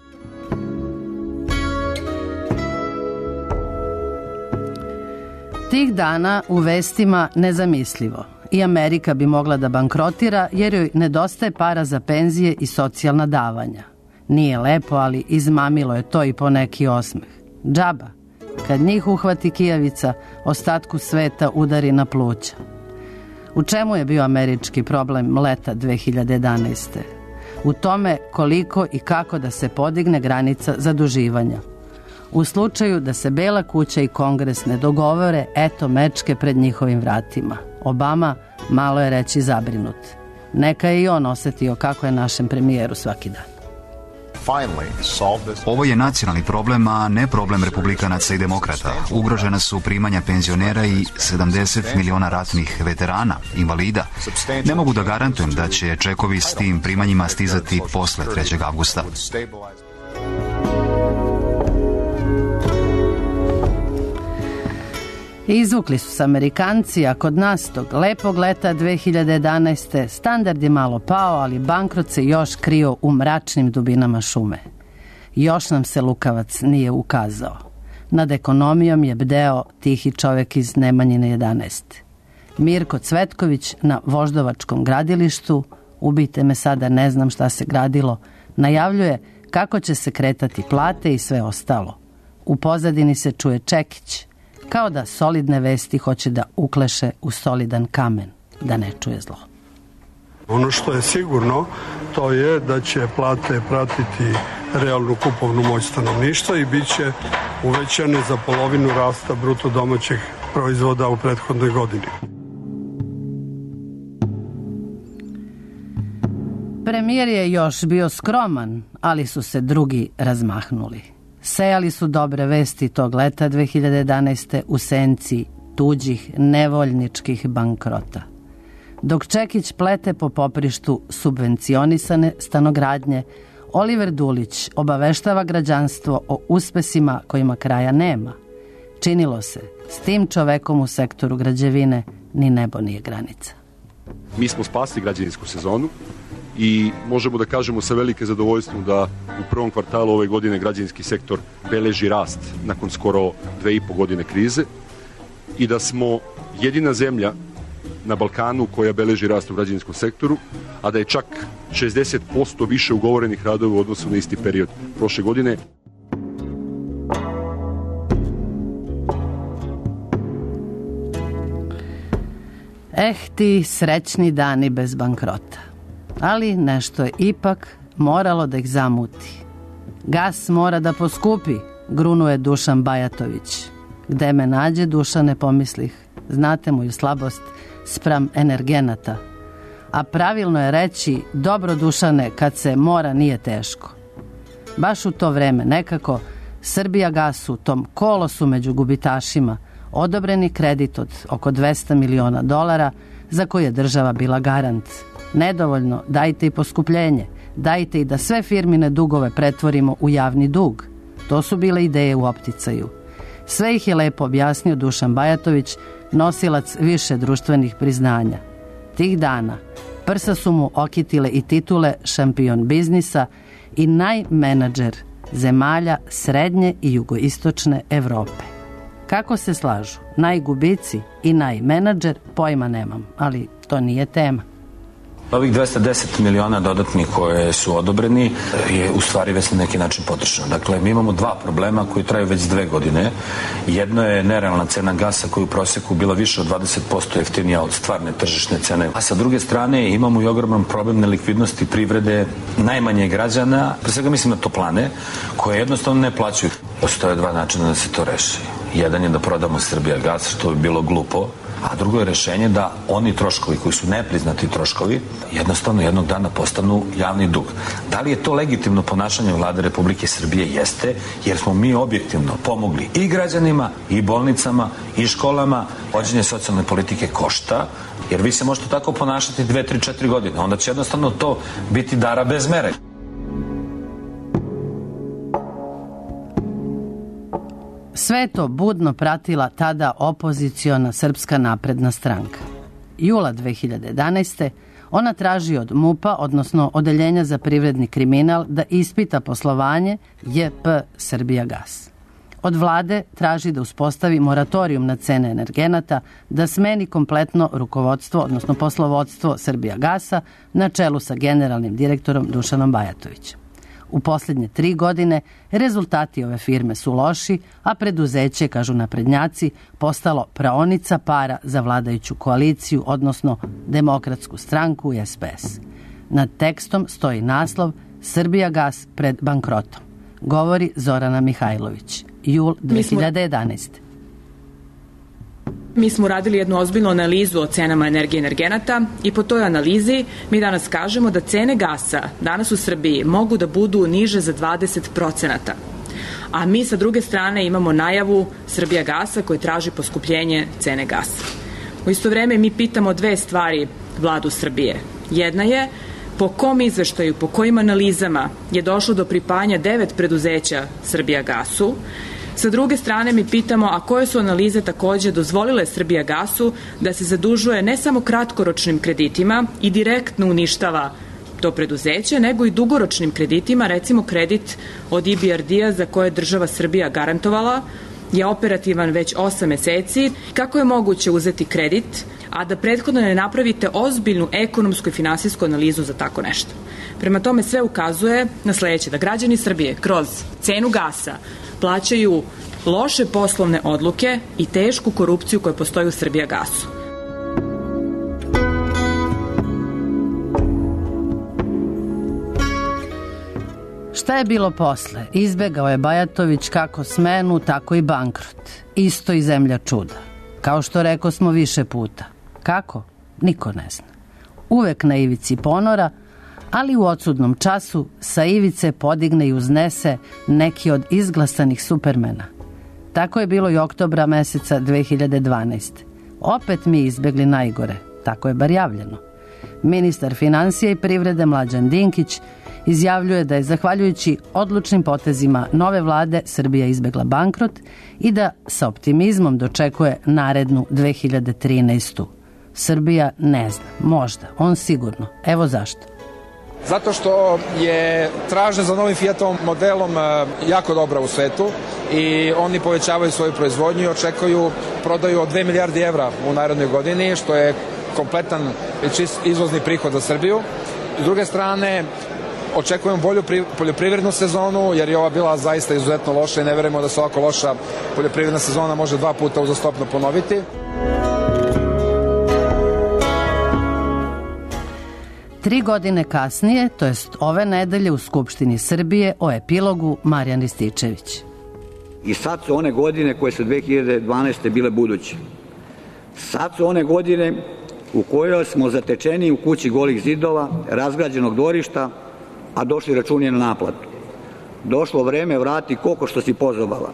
Tih dana u vestima nezamislivo. I Amerika bi mogla da bankrotira jer joj nedostaje para za penzije i socijalna davanja. Nije lepo, ali izmamilo je to i po neki osmeh. Džaba, kad njih uhvati kijavica, ostatku sveta udari na pluća. U čemu je bio američki problem leta 2011. U tome koliko i kako da se podigne granica zaduživanja. U slučaju da se Bela kuća i Kongres ne dogovore, eto mečke pred njihovim vratima. Obama, malo je reći, zabrinut. Neka je i on osetio kako je našem premijeru svaki dan. Ovo je nacionalni problem, a ne problem republikanaca i demokrata. Ugrožena su primanja penzionera i 70 miliona ratnih veterana, invalida. Ne mogu da garantujem da će čekovi s tim primanjima stizati posle 3. avgusta. Izvukli su se Amerikanci, a kod nas tog lepog leta 2011. standard je malo pao, ali bankrot se još krio u mračnim dubinama šume. Još nam se lukavac nije ukazao. Nad ekonomijom je bdeo tihi čovek iz Nemanjine 11. Mirko Cvetković na Voždovačkom gradilištu, ubijte me sada, ne znam šta se gradilo, najavljuje kako će se kretati plate i sve ostalo. U pozadini se čuje čekić, kao da solidne vesti hoće da ukleše u solidan kamen, da ne čuje zlo. Ono što je sigurno, to je da će plate pratiti realnu kupovnu moć stanovništva i bit će uvećane za polovinu rasta bruto domaćeg proizvoda u prethodnoj godini. Premijer je još bio skroman, ali su se drugi razmahnuli. Sejali su dobre vesti tog leta 2011. u senci tuđih nevoljničkih bankrota. Dok Čekić plete po poprištu subvencionisane stanogradnje, Oliver Dulić obaveštava građanstvo o uspesima kojima kraja nema. Činilo se, s tim čovekom u sektoru građevine ni nebo nije granica. Mi smo spasli građevinsku sezonu i možemo da kažemo sa velike zadovoljstvom da u prvom kvartalu ove godine građevinski sektor beleži rast nakon skoro 2,5 godine krize i da smo jedina zemlja na Balkanu koja beleži rast u građevinskom sektoru, a da je čak 60% više ugovorenih radova u odnosu na isti period prošle godine. Ti srećni dani bez bankrota. Ali nešto je ipak moralo da ih zamuti. Gas mora da poskupi, grunuje Dušan Bajatović. Gde me nađe, Dušane, pomislih. Znate moju slabost spram energenata. A pravilno je reći, dobro Dušane, kad se mora nije teško. Baš u to vreme nekako Srbijagasu, tom kolosu među gubitašima, odobreni kredit od oko $200 miliona za koji je država bila garant. Nedovoljno, dajte i poskupljenje, dajte i da sve firmine dugove pretvorimo u javni dug. To su bile ideje u opticaju. Sve ih je lepo objasnio Dušan Bajatović, nosilac više društvenih priznanja. Tih dana prsa su mu okitile i titule šampion biznisa i najmenadžer zemalja srednje i jugoistočne Evrope. Kako se slažu najgubici i najmenadžer, pojma nemam, ali to nije tema. Ovih 210 miliona dodatnih koje su odobreni je u stvari već na neki način potrošeno. Dakle, mi imamo dva problema koji traju već 2 godine. Jedno je nerealna cena gasa koja je u proseku bila više od 20% jeftinija od stvarne tržišne cene. A sa druge strane imamo i ogroman problem nelikvidnosti privrede najmanje građana, pre svega mislim na toplane, koje jednostavno ne plaćaju. Postoje dva načina da se to reši. Jedan je da prodamo Srbijagas, što bi bilo glupo, a drugo je rešenje da oni troškovi koji su nepriznati troškovi jednostavno jednog dana postanu javni dug. Da li je to legitimno ponašanje Vlade Republike Srbije? Jeste, jer smo mi objektivno pomogli i građanima, i bolnicama, i školama. Vođenje socijalne politike košta, jer vi se možete tako ponašati 2, 3, 4 godine. Onda će jednostavno to biti dara bez mere. Sve to budno pratila tada opoziciona Srpska napredna stranka. Jula 2011. ona traži od MUP-a, odnosno Odeljenja za privredni kriminal, da ispita poslovanje JP Srbijagas. Od vlade traži da uspostavi moratorijum na cene energenata, da smeni kompletno rukovodstvo, odnosno poslovodstvo Srbijagasa na čelu sa generalnim direktorom Dušanom Bajatovićem. U posljednje 3 godine rezultati ove firme su loši, a preduzeće, kažu naprednjaci, postalo praonica para za vladajuću koaliciju, odnosno Demokratsku stranku i SPS. Nad tekstom stoji naslov Srbijagas pred bankrotom. Govori Zorana Mihajlović. Jul 2011. Mi smo uradili jednu ozbiljnu analizu o cenama energije i energenata i po toj analizi mi danas kažemo da cene gasa danas u Srbiji mogu da budu niže za 20%. A mi sa druge strane imamo najavu Srbijagasa koji traži poskupljenje cene gasa. U isto vreme mi pitamo 2 stvari vladu Srbije. Jedna je po kom izveštaju, po kojim analizama je došlo do pripajanja 9 preduzeća Srbijagasu. Sa druge strane mi pitamo, a koje su analize takođe dozvolile Srbijagasu da se zadužuje ne samo kratkoročnim kreditima i direktno uništava to preduzeće, nego i dugoročnim kreditima, recimo kredit od EBRD-a za koje država Srbija garantovala, je operativan već 8 meseci. Kako je moguće uzeti kredit, a da prethodno ne napravite ozbiljnu ekonomsku i finansijsku analizu za tako nešto? Prema tome sve ukazuje na sledeće, da građani Srbije kroz cenu gasa plaćaju loše poslovne odluke i tešku korupciju koja postoji u Srbijagasu. Šta je bilo posle? Izbegao je Bajatović kako smenu, tako i bankrot. Isto i zemlja čuda. Kao što rekao smo više puta. Kako? Niko ne zna. Uvek na ivici ponora, Ali u odsudnom času sa ivice podigne i uznese neki od izglasanih supermena. Tako je bilo i oktobra meseca 2012. Opet mi izbegli najgore, tako je bar javljeno. Ministar financija i privrede Mlađan Dinkić izjavljuje da je zahvaljujući odlučnim potezima nove vlade Srbija izbegla bankrot i da sa optimizmom dočekuje narednu 2013. Srbija ne zna, možda, on sigurno. Evo zašto. Zato što je tražnja za novim Fiatovom modelom jako dobra u svetu i oni povećavaju svoju proizvodnju i očekuju prodaju od 2 milijardi evra u narednoj godini, što je kompletan izvozni prihod za Srbiju. S druge strane, očekujemo bolju poljoprivrednu sezonu, jer je ova bila zaista izuzetno loša i ne verujemo da se ovako loša poljoprivredna sezona može 2 puta uzastopno ponoviti. Tri godine kasnije, to jest ove nedelje u Skupštini Srbije, o epilogu Marijan Rističević. I sad su one godine koje su 2012. bile buduće. Sad su one godine u kojoj smo zatečeni u kući golih zidova, razgrađenog dvorišta, a došli računi na naplatu. Došlo vreme vrati koliko što si pozobala.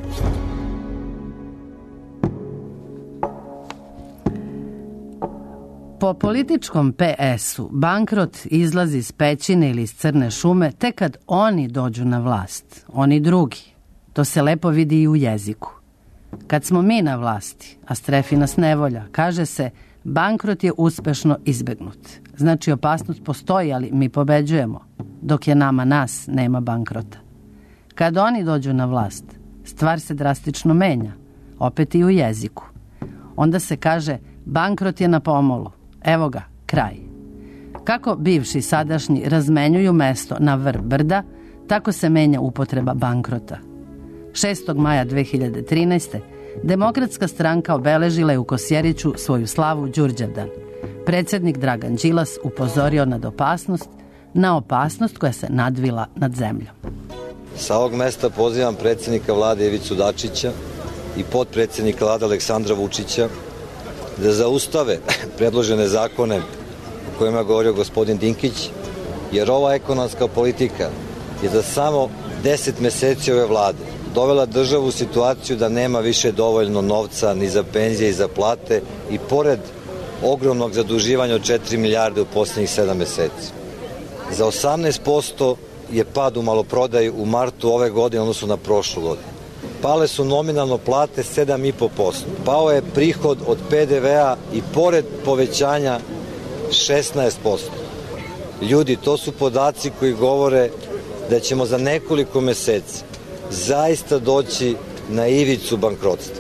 Po političkom PS-u bankrot izlazi iz pećine ili iz crne šume tek kad oni dođu na vlast, oni drugi. To se lepo vidi i u jeziku. Kad smo mi na vlasti, a strefi nas nevolja, kaže se bankrot je uspešno izbegnut. Znači opasnost postoji, ali mi pobeđujemo. Dok je nama nas, nema bankrota. Kad oni dođu na vlast, stvar se drastično menja, opet i u jeziku. Onda se kaže bankrot je na pomolu. Evo ga, kraj. Kako bivši i sadašnji razmenjuju mesto na vrh brda, tako se menja upotreba bankrota. 6. maja 2013. Demokratska stranka obeležila je u Kosjeriću svoju slavu Đurđevdan. Predsjednik Dragan Đilas upozorio na opasnost koja se nadvila nad zemljom. Sa ovog mesta pozivam predsjednika vlade Ivicu Dačića i potpredsjednika vlade Aleksandra Vučića da zaustave predložene zakone o kojima je govorio gospodin Dinkić, jer ova ekonomska politika je za samo 10 meseci ove vlade dovela državu u situaciju da nema više dovoljno novca ni za penzije i za plate i pored ogromnog zaduživanja od 4 milijarde u posljednjih 7 meseci. Za 18% je pad u maloprodaji u martu ove godine odnosno na prošlu godinu. Pale su nominalno plate 7,5%. Pao je prihod od PDV-a i pored povećanja 16%. Ljudi, to su podaci koji govore da ćemo za nekoliko meseci zaista doći na ivicu bankrotstva.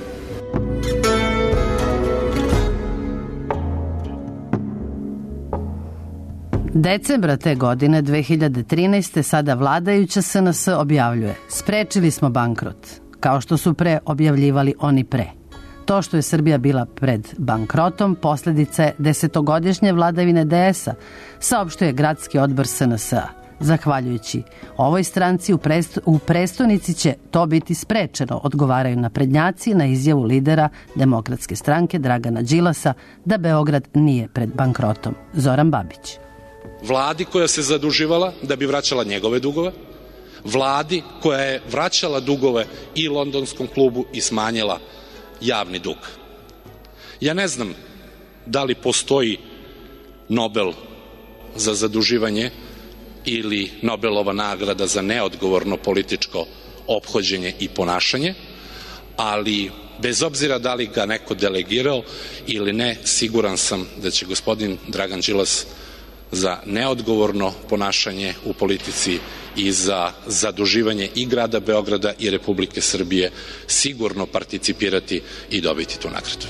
Decembra te godine, 2013. sada vladajuća SNS objavljuje: sprečili smo bankrot, kao što su pre objavljivali oni pre. To što je Srbija bila pred bankrotom, posljedica je 10-godišnje vladavine DS-a, saopštuje gradski odbor SNS-a. Zahvaljujući ovoj stranci u prestonici će to biti sprečeno, odgovaraju naprednjaci na izjavu lidera Demokratske stranke Dragana Đilasa da Beograd nije pred bankrotom. Zoran Babić. Vladi koja se zaduživala da bi vraćala njegove dugove, vladi koja je vraćala dugove i Londonskom klubu i smanjila javni dug. Ja ne znam da li postoji Nobel za zaduživanje ili Nobelova nagrada za neodgovorno političko ophođenje i ponašanje, ali bez obzira da li ga neko delegirao ili ne, siguran sam da će gospodin Dragan Đilas za neodgovorno ponašanje u politici i za zaduživanje i grada Beograda i Republike Srbije sigurno participirati i dobiti tu nagradu.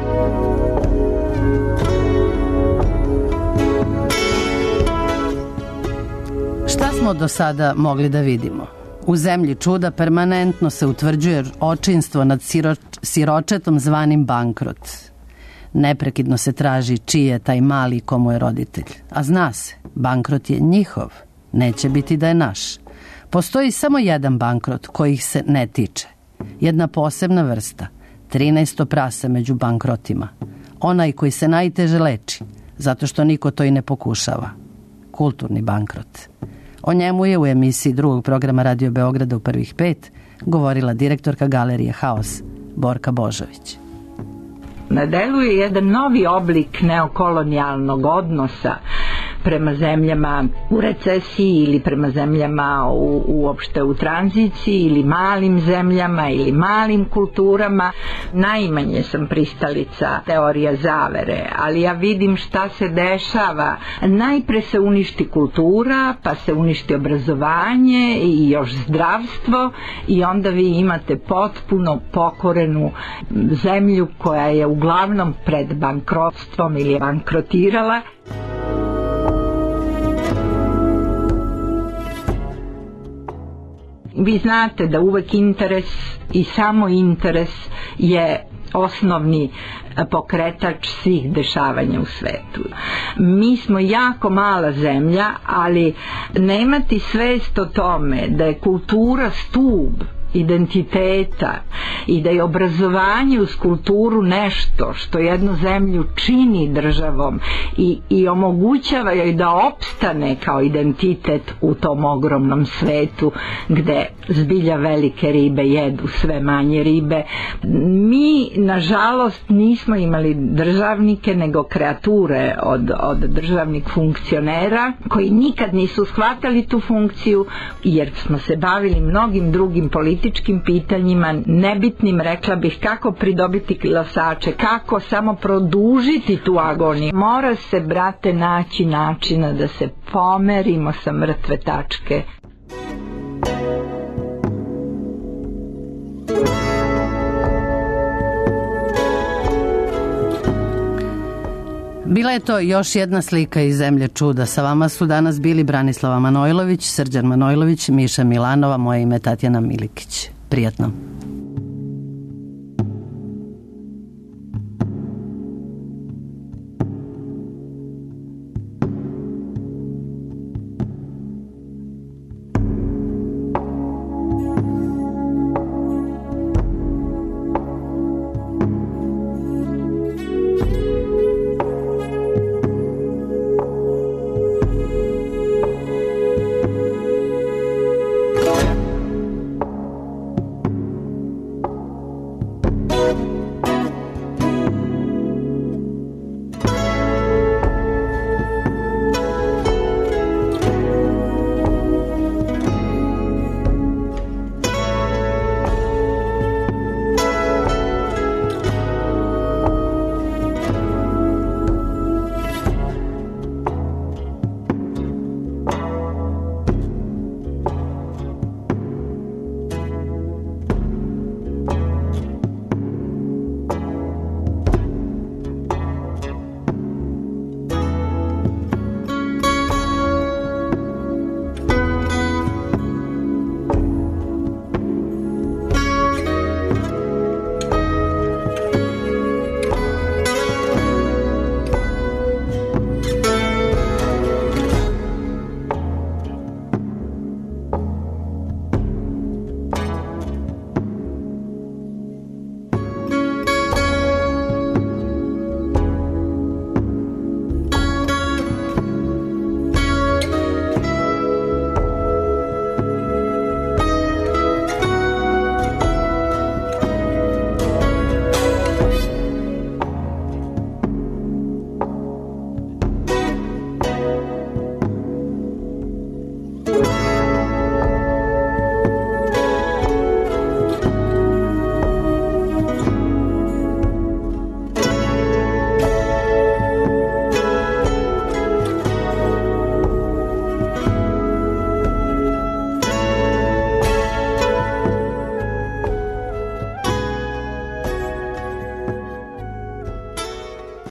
Šta smo do sada mogli da vidimo? U zemlji čuda permanentno se utvrđuje očinstvo nad siročetom zvanim bankrot. Neprekidno se traži čiji je taj mali komu je roditelj. A zna se, bankrot je njihov, neće biti da je naš. Postoji samo jedan bankrot koji ih se ne tiče. Jedna posebna vrsta, 13. prase među bankrotima. Onaj koji se najteže leči, zato što niko to i ne pokušava. kulturni bankrot. O njemu je u emisiji drugog programa Radio Beograda u prvih 5 govorila direktorka Galerije Haos, Borka Božović. Na delu je jedan novi oblik neokolonijalnog odnosa prema zemljama u recesiji ili prema zemljama uopšte u tranziciji ili malim zemljama ili malim kulturama. Najmanje sam pristalica teorija zavere, ali ja vidim šta se dešava. Najpre se uništi kultura, pa se uništi obrazovanje i još zdravstvo i onda vi imate potpuno pokorenu zemlju koja je uglavnom pred bankrotstvom ili bankrotirala. Vi znate da uvek interes i samo interes je osnovni pokretač svih dešavanja u svetu. Mi smo jako mala zemlja, ali nemati svest o tome da je kultura stub identiteta i da je obrazovanje uz kulturu nešto što jednu zemlju čini državom i omogućava joj da opstane kao identitet u tom ogromnom svetu gde zbilja velike ribe jedu sve manje ribe. Mi nažalost nismo imali državnike nego kreature od državnih funkcionera koji nikad nisu shvatali tu funkciju jer smo se bavili mnogim drugim političkim pitanjima, nebitnim, rekla bih, kako pridobiti glasače, kako samo produžiti tu agoniju. Mora se, brate, naći načina da se pomerimo sa mrtve tačke. Bila je to još jedna slika iz Zemlje čuda. Sa vama su danas bili Branislava Manojlović, Srđan Manojlović, Miša Milanova, moje ime Tatjana Milikić. Prijatno.